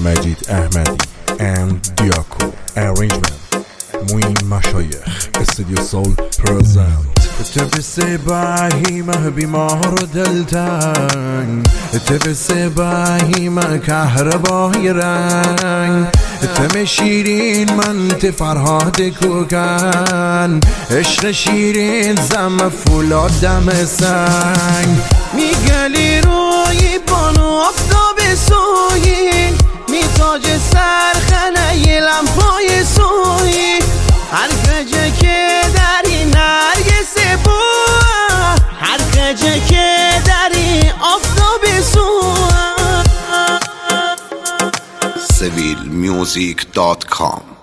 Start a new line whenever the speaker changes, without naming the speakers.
مجید احمدی and دیاکو arrangement موین مشایخ استودیو سول پرزنت تبس باهیمه بیمار و دلتنگ تبس باهیمه کهربای رنگ تم شیرین من فرهاد کوکن عشق شیرین زم فولاد دم سنگ میگلی روی بانو آفتاب سویی میتاج سرخنه ی لمپای سویی هر گجه که داری نرگس بو هر گجه که داری آفتاب سو
civilmusic.com